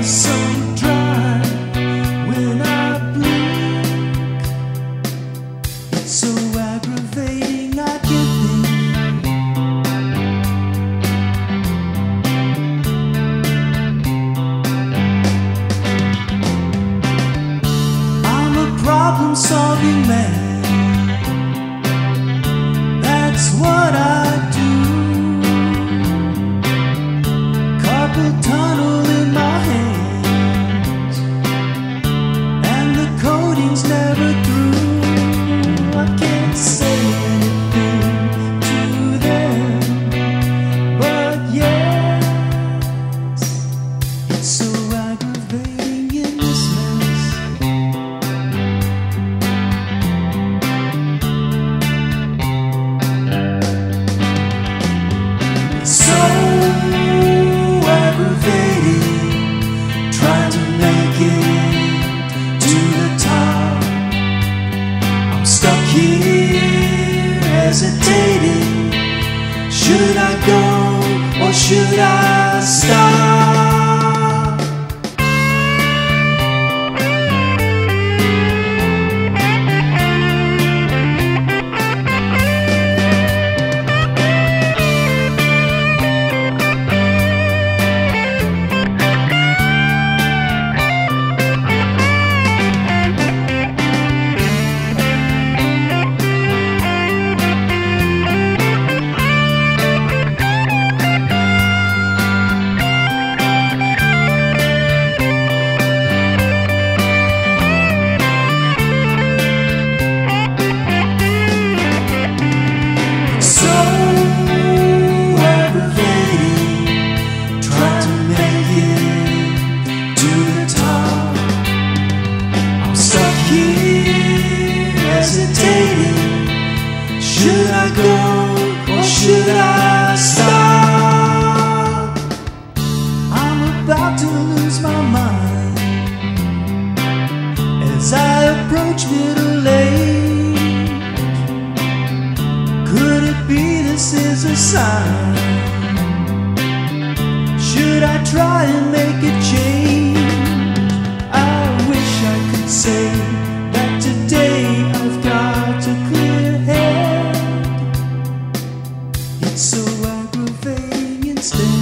so dry when I blink. It's so aggravating, I can't think. I'm a problem-solving man. That's what I do. Carpal tunnel in my hands, and the coding's never through. I can't say anything to them, but yes, it's so aggravating in this mess. It's so aggravating trying to make it to the top. I'm stuck here hesitating. Should I go or should I stop? Should I go or should I stop? I'm about to lose my mind as I approach middle age. Could it be this is a sign? Should I try and make a change? I wish I could say that today I've got a clear head. It's so aggravating instead.